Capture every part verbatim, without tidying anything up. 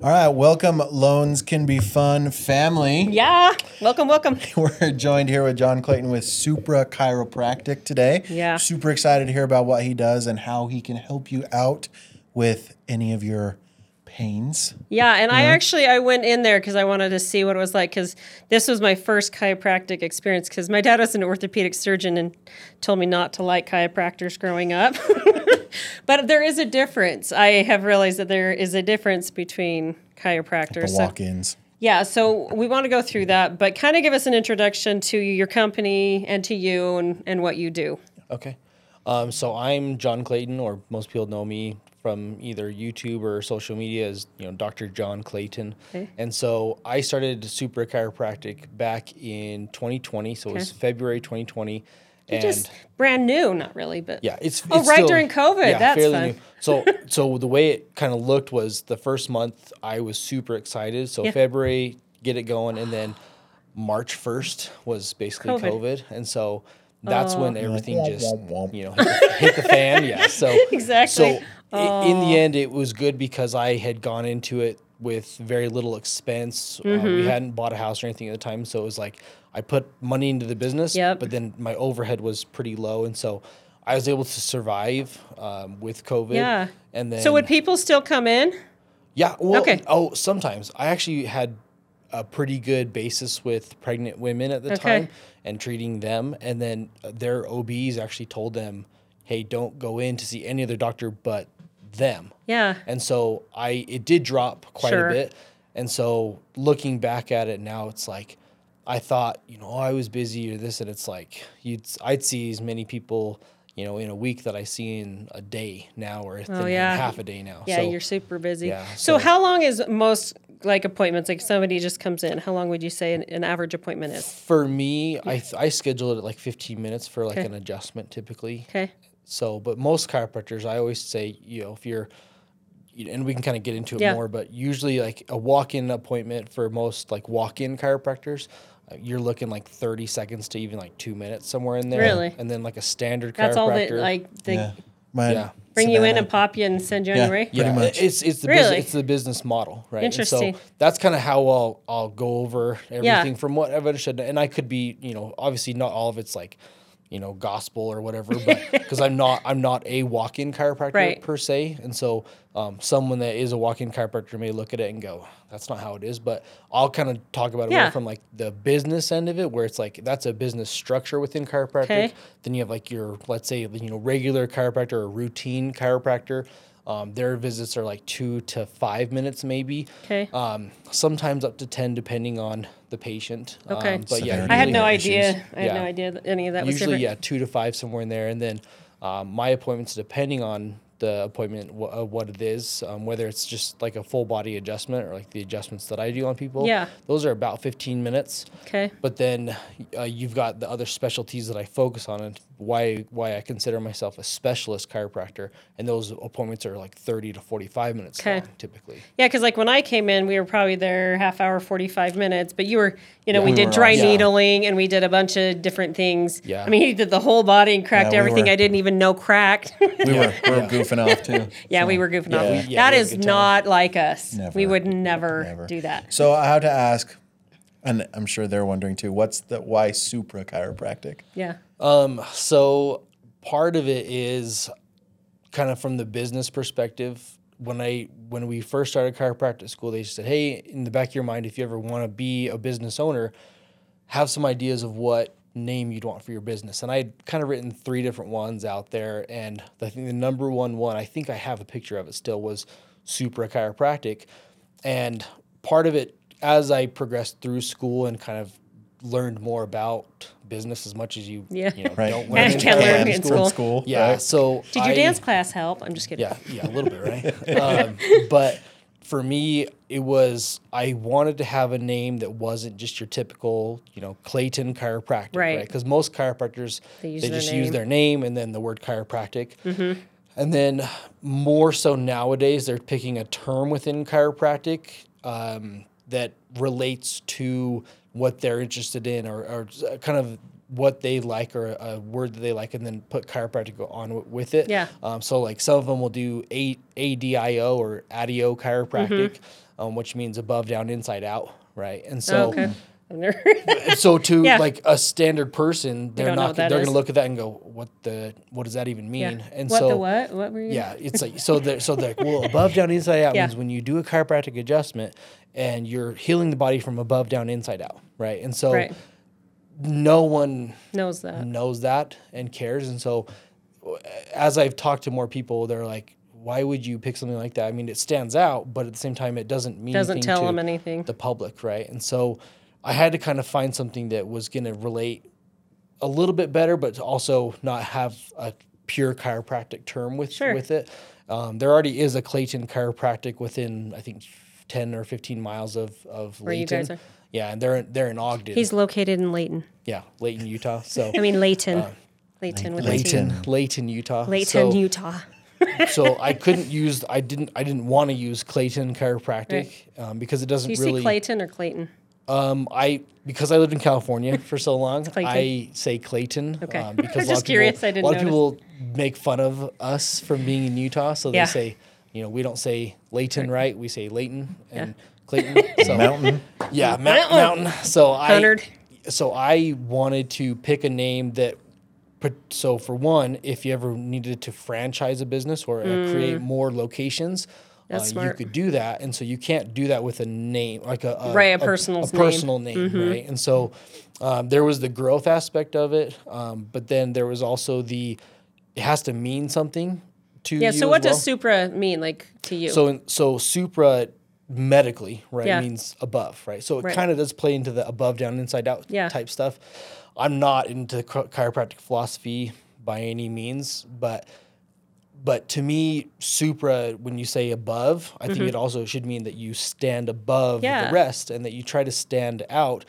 All right, welcome, Loans Can Be Fun family. Yeah, welcome, welcome. We're joined here with John Clayton with Supra Chiropractic today. Yeah. Super excited to hear about what he does and how he can help you out with any of your pains. Yeah, and I actually, I went in there because I wanted to see what it was like, because this was my first chiropractic experience, because my dad was an orthopedic surgeon and told me not to like chiropractors growing up. But there is a difference. I have realized that there is a difference between chiropractors. The So- walk-ins. Yeah, so we want to go through that, but kind of give us an introduction to your company and to you and, and what you do. Okay. Um, so I'm John Clayton, or most people know me from either YouTube or social media as, you know, Doctor John Clayton. Okay. And so I started Supra Chiropractic back in twenty twenty. So it was Okay. February twenty twenty. And Just brand new, not really, but yeah, it's, Oh, it's right still- during COVID. Yeah, That's fairly fun. new. So, so the way it kind of looked was the first month I was super excited. So Yeah. February, get it going, and then March first was basically COVID. COVID, and so that's when everything womp, just womp, womp. you know hit the, hit the fan. Yeah. So Exactly. So i- in the end, it was good because I had gone into it with very little expense. Uh, Mm-hmm. we hadn't bought a house or anything at the time, so it was like I put money into the business, Yep. but then my overhead was pretty low, and so I was able to survive um, with COVID. Yeah. And then So would people still come in? yeah. Well, Okay. oh, sometimes I actually had a pretty good basis with pregnant women at the Okay. time and treating them, and then their O Bs actually told them, "Hey, don't go in to see any other doctor but them." Yeah. And so I it did drop quite Sure. a bit. And so looking back at it now, it's like I thought, you know, oh, I was busy or this, and it's like you'd I'd see as many people, you know, in a week that I see in a day now, or Oh, in yeah. half a day now. Yeah, So you're super busy. yeah, so, so- how long is most like appointments? Like somebody just comes in. How long would you say an, an average appointment is? for me, I th- I schedule it at like fifteen minutes for like Okay. an adjustment typically. Okay. So, but most chiropractors, I always say, you know, if you're, you know, and we can kind of get into it Yeah. more, but usually like a walk-in appointment for most like walk-in chiropractors, uh, you're looking like thirty seconds to even like two minutes somewhere in there. Really? And then like a standard That's all chiropractor. that like they Yeah. My Yeah. bring you in Savannah. and pop you and send you Yeah. on your way? Pretty yeah, much. it's it's the Really? business, it's the business model, right? And Interesting. so that's kind of how I'll I'll go over everything Yeah. from what I've understood, and I could be, you know, obviously not all of it's like, you know, gospel or whatever, but because I'm not I'm not a walk-in chiropractor Right. per se, and so um, someone that is a walk-in chiropractor may look at it and go, that's not how it is. But I'll kind of talk about it Yeah. more from like the business end of it, where it's like that's a business structure within chiropractic. Okay. Then you have like your, let's say, you know, regular chiropractor or routine chiropractor. Um, their visits are like two to five minutes maybe. Okay. Um, sometimes up to ten depending on the patient. Okay. Um, but yeah, Severity I had of no the idea. issues. I had no Yeah. idea that any of that was usually different. yeah two to five somewhere in there, and then um, my appointments depending on the appointment wh- uh, what it is, um, whether it's just like a full body adjustment or like the adjustments that I do on people. Yeah. those are about fifteen minutes. Okay. But then uh, you've got the other specialties that I focus on, and why why I consider myself a specialist chiropractor, and those appointments are like thirty to forty-five minutes Okay. long typically. Yeah, because like when I came in, we were probably there half hour, forty-five minutes. But you were, you know, Yeah. we We did were dry also- needling and we did a bunch of different things. Yeah. I mean, he did the whole body and cracked Yeah, we everything were- I didn't even know cracked. We were, we were goofing off too. Yeah, we were goofing off. Yeah, we- that yeah, we had a is good time. not like us. Never. We would never, Never. do that. So I have to ask, and I'm sure they're wondering too, what's the why Supra Chiropractic? Yeah. Um, so part of it is kind of from the business perspective. When I when we first started chiropractic school, they said, "Hey, in the back of your mind, if you ever want to be a business owner, have some ideas of what name you'd want for your business." And I'd kind of written three different ones out there, and I think the number one one, I think I have a picture of it still, was Supra Chiropractic. And part of it, as I progressed through school and kind of learned more about business as much as you, Yeah. you know, Right. don't And learn in can learn chiropractic in school. school. school. Yeah. right? So Did your I- dance class help? I'm just kidding. yeah, yeah, a little bit, right? um, but for me, it was I wanted to have a name that wasn't just your typical, you know, Clayton Chiropractic, Right. right? Because most chiropractors They they, use their just name. use their name and then the word chiropractic. And then more so nowadays, they're picking a term within chiropractic um, that relates to what they're interested in, or, or kind of what they like or a word that they like, and then put chiropractic on w- with it. Yeah. Um, so like some of them will do A A D I O or A D I O chiropractic, Mm-hmm. um, which means above, down, inside out, right? And so. Oh, okay. I've never- So to Yeah. like a standard person, they're don't know not what that they're is. going to look at that and go, "What the what does that even mean?" yeah. And what so the what? What were you? yeah, it's like so they're so they're like, well, above, down, inside out Yeah. means when you do a chiropractic adjustment and you're healing the body from above, down, inside out, right? And so Right. no one Knows that. knows that and cares. And so as I've talked to more people, they're like, why would you pick something like that? I mean, it stands out, but at the same time, it doesn't mean Doesn't anything tell to them anything. the public, right? And so I had to kind of find something that was going to relate a little bit better, but to also not have a pure chiropractic term with Sure. with it. Um, there already is a Clayton Chiropractic within, I think, ten or fifteen miles of of Where you Layton. guys are? Yeah, and they're they're in Ogden. He's located in Layton. yeah, Layton, Utah. So I mean Layton. Layton with a T. Layton, Layton, Utah. Layton, So- Utah. so I couldn't use I didn't I didn't want to use Clayton Chiropractic um, because it doesn't Do you really see Clayton or Clayton? um I because I lived in California for so long Clayton? I say Clayton Okay. um, because I was a lot just of curious, people, I didn't a lot of notice. people make fun of us from being in Utah, so Yeah. they say, you know, we don't say Layton right, we say Layton and Yeah. Clayton. So Mountain. yeah, Mount, mountain. So I Hundred. so I wanted to pick a name that put so for one, if you ever needed to franchise a business or uh, create more locations, Mm. That's uh, you smart. could do that. And so you can't do that with a name like a, a Right, a personal's a, name. personal name, right? And so um, there was the growth aspect of it, um, but then there was also the it has to mean something to Yeah, you. so as what well. does supra mean, like, to you? So in, so supra medically, right, Yeah. means above, right? So it Right. kind of does play into the above, down, inside out Yeah. type stuff. I'm not into chi- chiropractic philosophy by any means, but but to me, supra, when you say above, I think it also should mean that you stand above Mm-hmm. Yeah. the rest and that you try to stand out.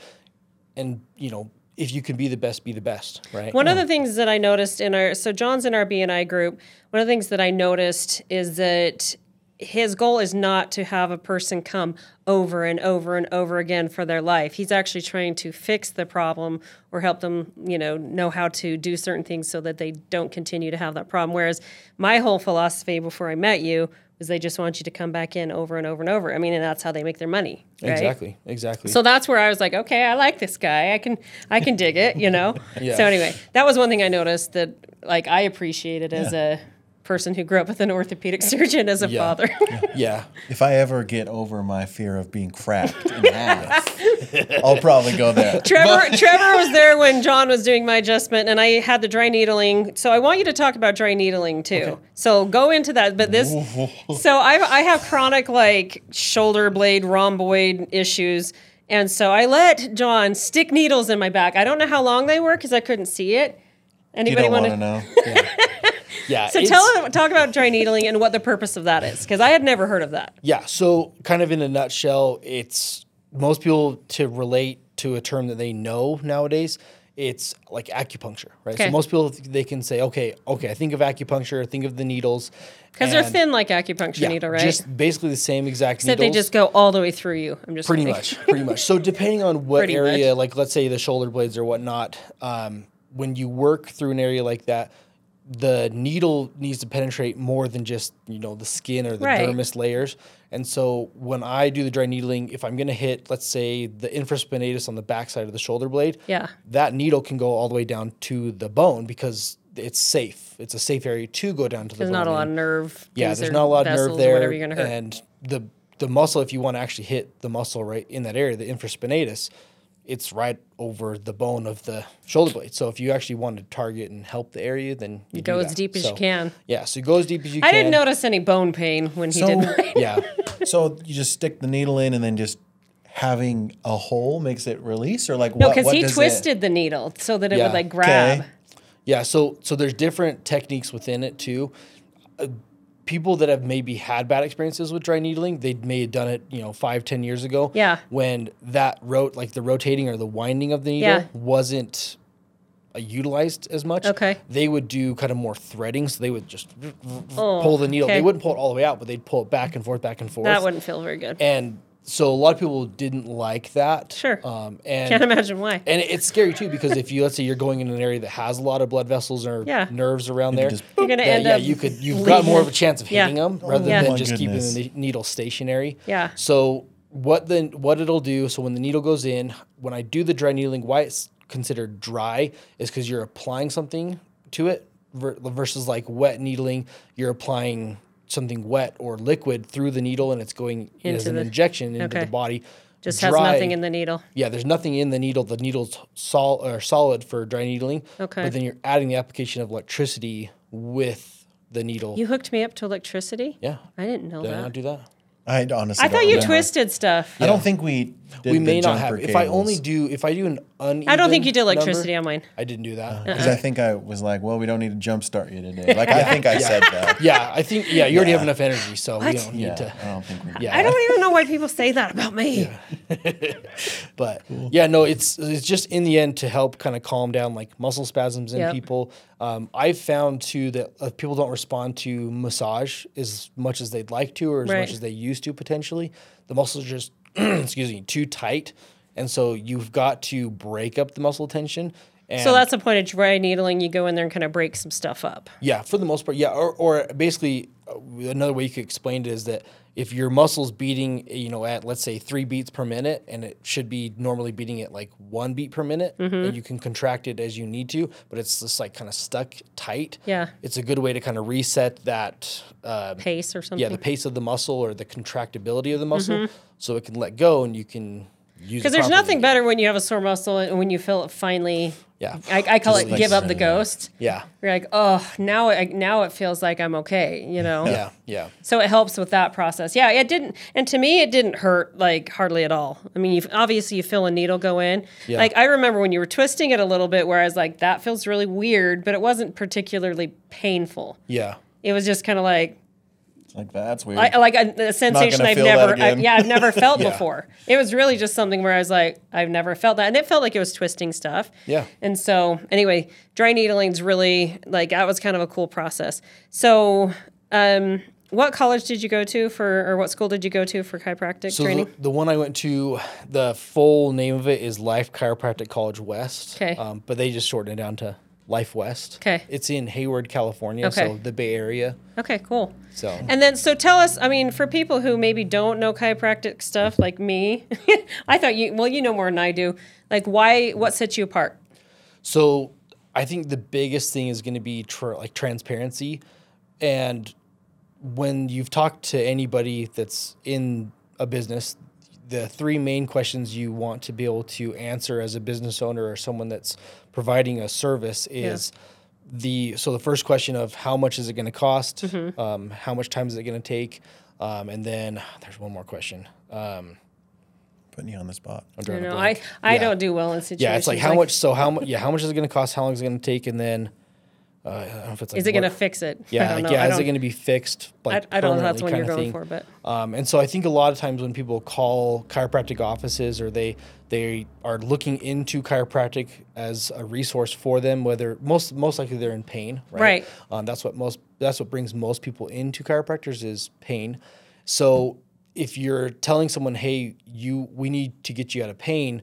And you know, if you can be the best, be the best, right? One of the things that I noticed in our, so John's in our B and I group, one of the things that I noticed is that his goal is not to have a person come over and over and over again for their life. He's actually trying to fix the problem or help them, you know, know how to do certain things so that they don't continue to have that problem. Whereas my whole philosophy before I met you was they just want you to come back in over and over and over. I mean, and that's how they make their money, right? Exactly, exactly. So that's where I was like, okay, I like this guy. I can I can dig it, you know? Yeah. So anyway, that was one thing I noticed that like I appreciated as a person who grew up with an orthopedic surgeon as a Yeah. father. yeah. If I ever get over my fear of being cracked in half, I'll probably go there. Trevor Trevor was there when John was doing my adjustment and I had the dry needling. So I want you to talk about dry needling too. So go into that. But this so I I have chronic like shoulder blade rhomboid issues. And so I let John stick needles in my back. I don't know how long they were because I couldn't see it. You Anybody don't want want to to know. Yeah. So it's- tell talk about dry needling and what the purpose of that is, because I had never heard of that. Yeah. So, kind of in a nutshell, it's most people to relate to a term that they know nowadays. It's like acupuncture, right? Okay. So most people they can say, okay, okay, I think of acupuncture, think of the needles, Because they're and- thin like acupuncture Yeah, needle, right? just basically the same exact Except needles. they just go all the way through you. I'm just Pretty kidding. much, pretty much. So depending on what Pretty area, much. like let's say the shoulder blades or whatnot, um, when you work through an area like that, the needle needs to penetrate more than just you know the skin or the Right. dermis layers. And so when I do the dry needling, if I'm going to hit, let's say, the infraspinatus on the backside of the shoulder blade, Yeah. that needle can go all the way down to the bone because it's safe. It's a safe area to go down to the There's bone. not a lot And- of nerve. yeah, things there's or not a lot of nerve vessels or there. Whatever you're gonna hurt. And the the muscle, if you want to actually hit the muscle right in that area, the infraspinatus, it's right over the bone of the shoulder blade. So if you actually want to target and help the area, then you, You do go as that. deep as So, you can. Yeah, so go as deep as you I can. didn't notice any bone pain when he So- did. Yeah, So you just stick the needle in and then just having a hole makes it release, or like No, what? because what he does it- twisted the needle so that it Yeah. would like grab. Okay. yeah. So so there's different techniques within it too. Uh, people that have maybe had bad experiences with dry needling, they may have done it, you know, five, ten years ago. Yeah. When that rot like the rotating or the winding of the needle Yeah. wasn't uh, utilized as much. Okay. They would do kind of more threading, so they would just Oh, pull the needle. okay. They wouldn't pull it all the way out, but they'd pull it back and forth, back and forth. That wouldn't feel very good. And so a lot of people didn't like that. Sure. Um, and Can't imagine why. and it's scary too because if you let's say you're going in an area that has a lot of blood vessels or Yeah. nerves around there, just- You're gonna that, end yeah, up you could you've got more of a chance of Yeah. hitting them rather Yeah. than Oh my just goodness. keeping the needle stationary. Yeah. So what the what it'll do? So when the needle goes in, when I do the dry needling, why it's considered dry is because you're applying something to it ver- versus like wet needling. You're applying something wet or liquid through the needle and it's going Into as an the- injection into okay. the body. Just has Dry- nothing in the needle. Yeah, there's nothing in the needle. The needle's sol- or solid for dry needling. Okay. But then you're adding the application of electricity with the needle. You hooked me up to electricity? yeah. I didn't know Did I that. not do that? I honestly I thought don't you remember. twisted stuff. I don't think we did we may the not have. jumper If I cables. only do, if I do an uneven I don't think you did number, electricity on mine. I didn't do that. Because I think I was like, well, we don't need to jump start you today. Like, I think I said that. Yeah, I think, yeah, you already Yeah. have enough energy, so we What? don't need Yeah, to. I don't think we Yeah. I don't even know why people say that about me. But yeah, no, it's it's just in the end to help kind of calm down like muscle spasms in Yep. people. Um, I've found too that uh, people don't respond to massage as much as they'd like to, or as Right. much as they used to potentially. The muscles are just, excuse me, too tight, and so you've got to break up the muscle tension. And So that's the point of dry needling. You go in there and kind of break some stuff up. yeah, for the most part, yeah. Or, or basically, uh, another way you could explain it is that if your muscle's beating, you know, at let's say three beats per minute, and it should be normally beating at like one beat per minute, Mm-hmm. and you can contract it as you need to, but it's just like kind of stuck tight. Yeah. It's a good way to kind of reset that. Um, Pace or something. yeah, the pace of the muscle or the contractibility of the muscle, so it can let go and you can use. Because there's nothing better when you have a sore muscle and when you feel it finally. Yeah. I, I call Just it like give up the surrender. ghost. Yeah. You're like, oh, now it, now it feels like I'm okay, you know? Yeah. Yeah. So it helps with that process. Yeah, it didn't, and to me, it didn't hurt like hardly at all. I mean, you obviously you feel a needle go in. Yeah. Like I remember when you were twisting it a little bit, where I was like, that feels really weird, but it wasn't particularly painful. Yeah. It was just kind of like, Like, that's weird. I, like a, a sensation gonna I've feel that never, I, again. yeah, I've never felt Yeah. before. It was really just something where I was like, I've never felt that, and it felt like it was twisting stuff. Yeah. And so, anyway, dry needling's really like that was kind of a cool process. So, um, what college did you go to for, or what school did you go to for chiropractic So training? the, the one I went to, the full name of it is Life Chiropractic College West. 'Kay. Um, but they just shortened it down to Life West. 'Kay. It's in Hayward, California, Okay. so the Bay Area. Okay, cool. So And then, so tell us, I mean, for people who maybe don't know chiropractic stuff like me, I thought you, well, you know more than I do. Like, why, what sets you apart? So I think the biggest thing is going to be tr- like transparency, and when you've talked to anybody that's in a business, the three main questions you want to be able to answer as a business owner or someone that's providing a service is the so the first question of how much is it going to cost, Mm-hmm. um, how much time is it going to take, um, and then there's one more question. Um, Putting you on the spot. I'm You drawing a know, I, blank. I Yeah. don't do well in situations. Yeah, it's like how much. So how much? Yeah, how much is it going to cost? How long is it going to take? And then, uh, I don't know if it's like Is it going to what- fix it? I Yeah, don't like, know. yeah. I Is don't- it going to be fixed? Like I, I don't know if that's permanently what you're kinda going thing? for, but Um, and so I think a lot of times when people call chiropractic offices or they they are looking into chiropractic as a resource for them, whether most most likely they're in pain, right? Right. Um, that's what most that's what brings most people into chiropractors is pain. So if you're telling someone, hey, you we need to get you out of pain,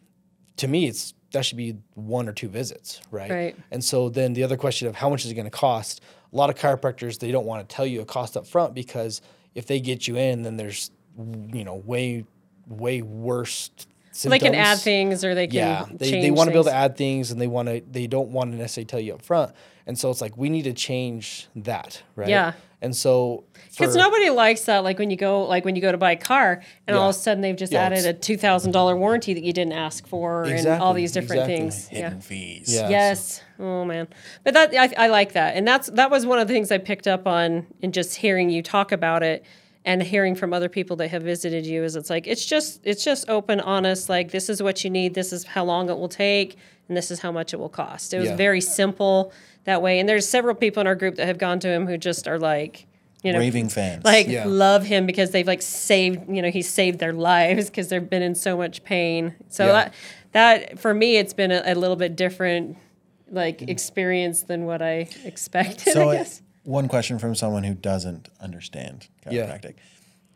to me it's that should be one or two visits, right? Right. And so then the other question of how much is it going to cost? A lot of chiropractors, they don't want to tell you a cost up front because if they get you in, then there's, you know, way, way worse symptoms. they can add things or they can Yeah, they, change they want to be able to things. add things and they want to, they don't want to necessarily tell you up front. And so it's like, we need to change that, right? Yeah. And so Because for- nobody likes that. Like when you go, like when you go to buy a car, and all Yeah. of a sudden they've just Yeah, added it's- a two thousand dollar warranty that you didn't ask for, and all Exactly, these different exactly. things. Hidden Yeah. fees. Yeah. Yes. Oh man. But that I, I like that, and that's that was one of the things I picked up on in just hearing you talk about it, and hearing from other people that have visited you. Is it's like it's just it's just open, honest. Like this is what you need. This is how long it will take, and this is how much it will cost. It was Yeah. very simple that way. And there's several people in our group that have gone to him who just are like, you know, Raving fans. like Yeah. love him because they've like saved, you know, he saved their lives because they've been in so much pain. So Yeah. that that for me, it's been a, a little bit different like experience than what I expected. So I uh, guess. one question from someone who doesn't understand Yeah. chiropractic.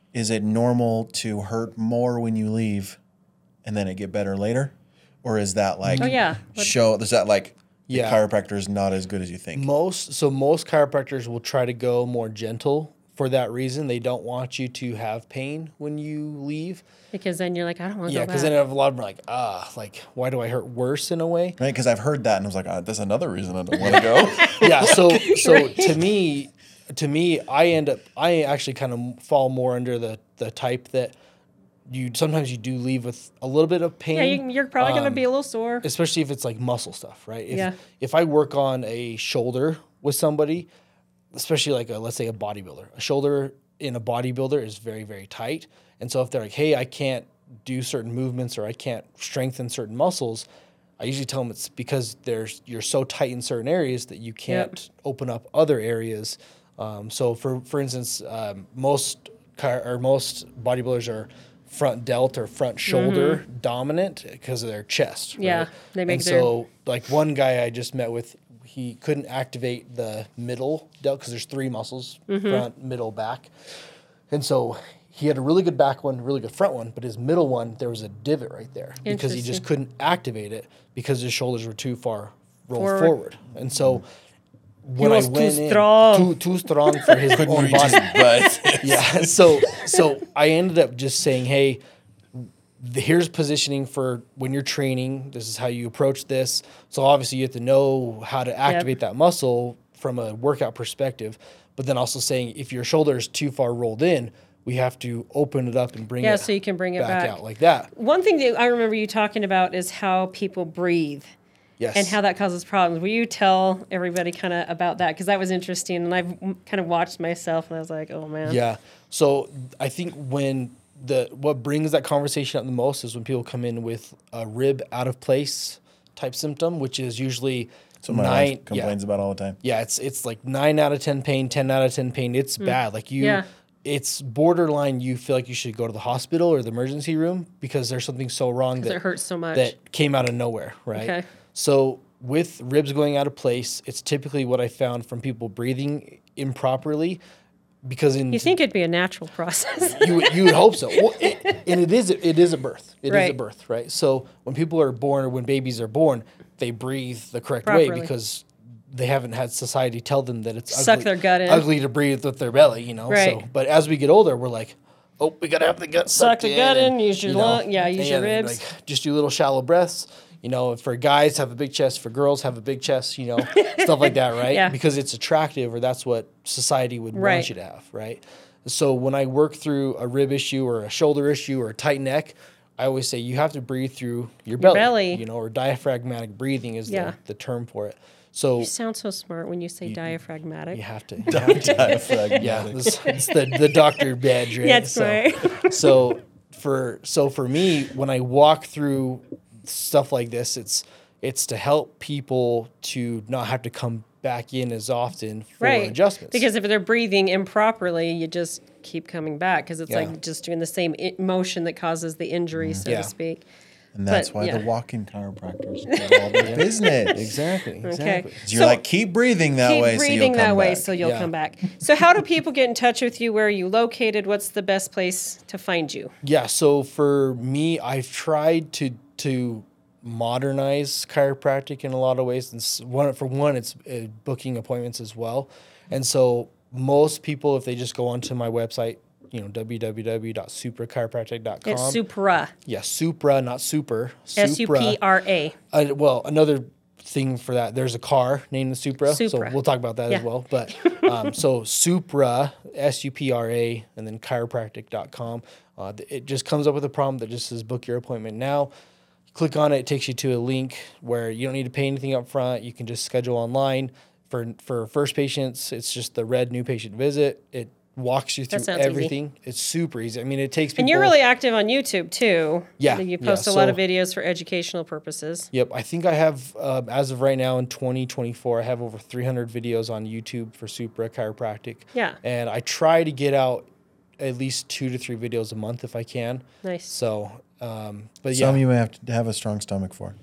is it normal to hurt more when you leave and then it get better later? Or is that like Oh, yeah. What- show is that like Yeah. the chiropractor is not as good as you think? Most so most chiropractors will try to go more gentle for that reason. They don't want you to have pain when you leave. Because then you're like, I don't want to Yeah, go because back. then I have a lot of them are like, ah, like why do I hurt worse in a way? Right? Because I've heard that and I was like, oh, that's another reason I don't want to go. Yeah. So so to me, to me, I end up I actually kind of fall more under the the type that you sometimes you do leave with a little bit of pain. yeah, you, you're probably going to um, be a little sore. especially if it's like muscle stuff, right? If, Yeah. If I work on a shoulder with somebody, especially like a, let's say a bodybuilder, a shoulder in a bodybuilder is very, very tight. And so if they're like, hey, I can't do certain movements or I can't strengthen certain muscles, I usually tell them it's because there's you're so tight in certain areas that you can't open up other areas. Um, so for for instance, um, most car, or most bodybuilders are front delt or front shoulder dominant because of their chest. Mm-hmm. Yeah, right? they make and their- so like one guy I just met with, he couldn't activate the middle delt because there's three muscles, Mm-hmm. front, middle, back. And so he had a really good back one, really good front one, but his middle one, there was a divot right there because he just Interesting. couldn't activate it because his shoulders were too far rolled Forward. forward. And so when was I too went in, strong. too too strong for his Couldn't own reach body. his butt. Yeah. So so I ended up just saying, hey, the, here's positioning for when you're training. This is how you approach this. So obviously you have to know how to activate that muscle from a workout perspective, but then also saying if your shoulder is too far rolled in, we have to open it up and bring Yeah, it so you can bring it back. out like that. One thing that I remember you talking about is how people breathe. Yes. And how that causes problems. Will you tell everybody kind of about that? Because that was interesting, and I've kind of watched myself, and I was like, "Oh man." Yeah. So I think when the what brings that conversation up the most is when people come in with a rib out of place type symptom, which is usually So my nine. wife complains yeah, about all the time. yeah, it's it's like nine out of ten pain, ten out of ten pain. It's bad. Like you, Yeah. it's borderline. You feel like you should go to the hospital or the emergency room because there's something so wrong Because that it hurts so much. that came out of nowhere, right? Okay. So with ribs going out of place, it's typically what I found from people breathing improperly, because in you think it'd be a natural process? you would- you would hope so, well, it, and it is it is a birth. It is Right. a birth, right? So when people are born or when babies are born, they breathe the correct way Properly. because they haven't had society tell them that it's Suck ugly, their gut in. ugly to breathe with their belly, you know. Right. So, but as we get older, we're like, oh, we gotta have the gut Suck sucked the gut and, in, use your you know, lung- yeah, use your and, ribs. Like, just do little shallow breaths. You know, for guys have a big chest, for girls have a big chest, you know, stuff like that, right? Yeah. Because it's attractive, or that's what society would Right. want you to have, right? So when I work through a rib issue or a shoulder issue or a tight neck, I always say you have to breathe through your belly, belly. you know, or diaphragmatic breathing is Yeah. the, the term for it. So You sound so smart when you say diaphragmatic. you have to, you have to Diaphragmatic. yeah, this, it's the, the doctor badge, right? Yeah, that's so, right. so for so for me, when I walk through stuff like this, it's it's to help people to not have to come back in as often for Right. adjustments. Because if they're breathing improperly, you just keep coming back because it's Yeah. like just doing the same I- motion that causes the injury, so Yeah. to speak. And that's But, why yeah. the walking chiropractors do all their business. exactly, exactly. Okay. You're So- like, keep breathing that Keep way so you'll breathing come that way back. so you'll Yeah. come back. So how do people get in touch with you? Where are you located? What's the best place to find you? Yeah, so for me, I've tried to to modernize chiropractic in a lot of ways. And s- one for one, it's uh, booking appointments as well. And so most people, if they just go onto my website, you know, w w w dot supra chiropractic dot com. It's Supra. Yeah, Supra, not super. S U P R A. Uh, well, another thing for that, there's a car named the Supra, Supra. so we'll talk about that Yeah. as well. But um, so Supra, S U P R A, and then chiropractic dot com. Uh, th- it just comes up with a prompt that just says book your appointment now. Click on it, it takes you to a link where you don't need to pay anything up front. You can just schedule online. For for first patients, it's just the red new patient visit. It walks you through sounds easy. everything. It's super easy. I mean, it takes people. And you're really active on YouTube too. Yeah, You yeah, post a lot of so- videos for educational purposes. Yep, I think I have, um, as of right now in twenty twenty-four, I have over three hundred videos on YouTube for Supra Chiropractic. Yeah. And I try to get out at least two to three videos a month if I can. Nice. So, um, but Some yeah. you may have to have a strong stomach for.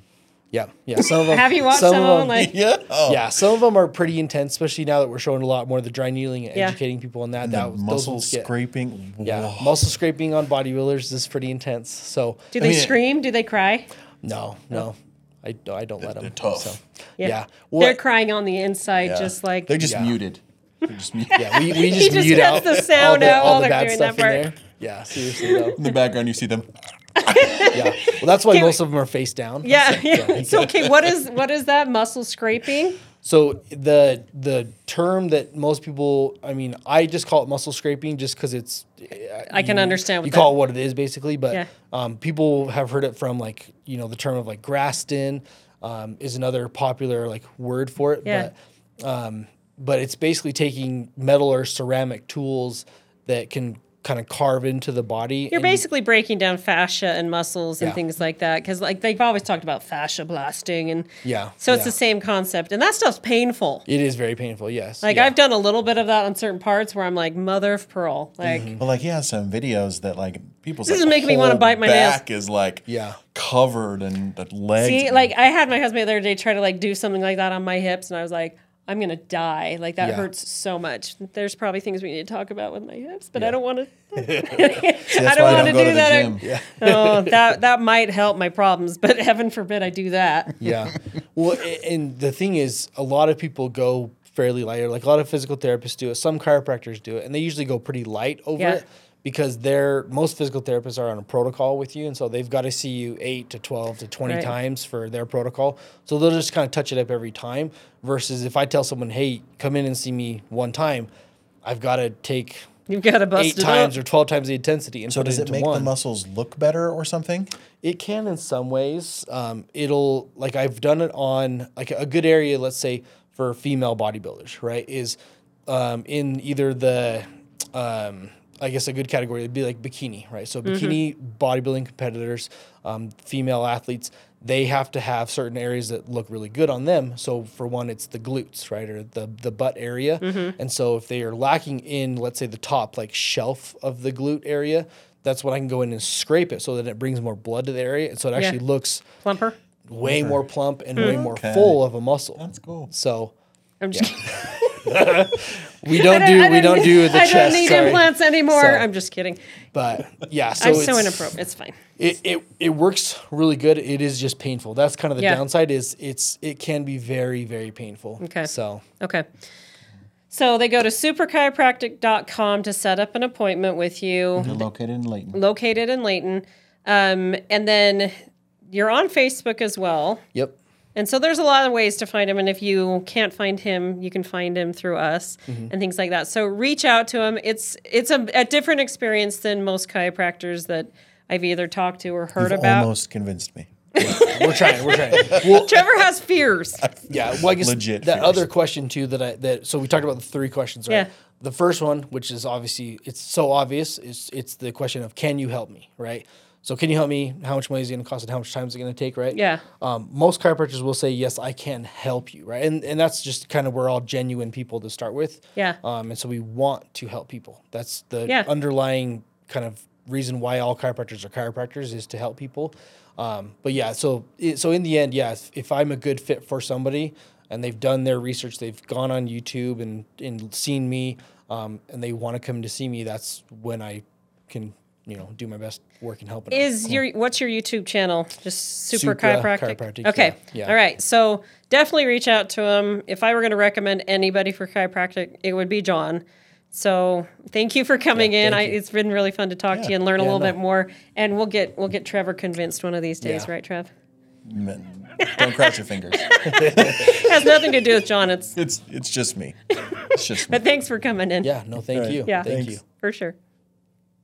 Yeah, yeah. Some of them. Have you watched some some of them? Like, Yeah. Oh. Yeah, some of them are pretty intense, especially now that we're showing a lot more of the dry needling and Yeah. educating people on that. The that those muscle ones get, scraping. yeah, Whoa. muscle scraping on bodybuilders is pretty intense. So do they mean- scream? Do they cry? no, no, I, I don't let them. they're tough. So, yeah, They're well, crying on the inside, Yeah. just like They're just Yeah. muted. They're just muted. yeah, we, we He just, just mute cuts out the sound all the, out all while the they're bad doing stuff that in part. there. Yeah, seriously though. In the background, you see them. Yeah, well, that's why Okay, most of them are face down. yeah, yeah. So okay, what is what is that muscle scraping? So the the term that most people, I mean, I just call it muscle scraping just because it's. I can you- understand what You call that- it what it is basically, but Yeah. um, people have heard it from like you know the term of like Graston um, is another popular like word for it. Yeah. But um, but it's basically taking metal or ceramic tools that can kind of carve into the body. You're and- basically breaking down fascia and muscles and Yeah. things like that because like they've always talked about fascia blasting and Yeah, so it's yeah. the same concept and that stuff's painful. It is very painful. Yes. Like yeah. I've done a little bit of that on certain parts where I'm like mother of pearl. Like Well, like he has some videos that like people's This like, is making me wanna whole bite my nails. back is like Yeah. covered and the legs. see, like I had my husband the other day try to like do something like that on my hips and I was like, I'm gonna die. Like that Yeah. hurts so much. There's probably things we need to talk about with my hips, but I Yeah. don't want to. See, I that's don't why I want to don't go do to the that. gym. Yeah. Oh, that that might help my problems, but heaven forbid I do that. Yeah. Well, a- and the thing is, a lot of people go fairly light. Like a lot of physical therapists do it. Some chiropractors do it, and they usually go pretty light over Yeah. it because they're most physical therapists are on a protocol with you, and so they've got to see you eight to twelve to twenty Right. times for their protocol. So they'll just kind of touch it up every time. Versus if I tell someone, "Hey, come in and see me one time," I've got to take You've got to bust eight it times up. or twelve times the intensity and So put does it it into make one. the muscles look better or something? It can in some ways. Um, it'll like I've done it on like a good area. Let's say for female bodybuilders, right? Is um, in either the um, I guess a good category would be like bikini, right? So bikini bodybuilding competitors, um, female athletes, they have to have certain areas that look really good on them. So for one, it's the glutes, right, or the the butt area. And so if they are lacking in, let's say, the top like shelf of the glute area, that's when I can go in and scrape it so that it brings more blood to the area, and so it Yeah. actually looks Plumper. way more plump and way more Okay. full of a muscle. That's cool. So I'm just we don't I do I we don't do the I chest. don't need sorry. implants anymore. So- I'm just kidding. But yeah, so I'm it's, so inappropriate. It's fine. It, it it works really good. It is just painful. That's kind of the Yeah. downside. Is it's it can be very very painful. Okay. So Okay. So they go to super chiropractic dot com to set up an appointment with you, They're located in Layton. located in Layton. Um, and then you're on Facebook as well. yep. And so there's a lot of ways to find him. And if you can't find him, you can find him through us Mm-hmm. and things like that. So reach out to him. It's it's a, a different experience than most chiropractors that I've either talked to or heard You've about. almost convinced me. We're trying. We're trying. Well, Trevor has fears. yeah. Well, I guess Legit that fears. other question too that I that so we talked about the three questions, right? Yeah. The first one, which is obviously it's so obvious, is it's the question of can you help me, right? So can you help me? How much money is it going to cost and how much time is it going to take, right? Yeah. Um, most chiropractors will say yes, I can help you, right? And and that's just kind of we're all genuine people to start with. Yeah. Um, and so we want to help people. That's the Yeah. underlying kind of reason why all chiropractors are chiropractors is to help people. Um, but yeah, so it, so in the end, yeah, if, if I'm a good fit for somebody and they've done their research, they've gone on YouTube and and seen me, um, and they want to come to see me, that's when I can you know do my best work and help. Is your what's your YouTube channel? Just Super Supra Chiropractic. Chiropractic, Okay. yeah, yeah. All right. So definitely reach out to him. If I were going to recommend anybody for chiropractic, it would be John. So thank you for coming Yeah, in. I, thank you. it's been really fun to talk to you and learn a Yeah, little no. bit more. And we'll get we'll get Trevor convinced one of these days, Yeah. right, Trev? Man, don't cross your fingers. It has nothing to do with John. It's It's it's just me. It's just me. but thanks for coming in. Yeah, no, thank All right. you. Yeah. Thank Thanks. you. For sure.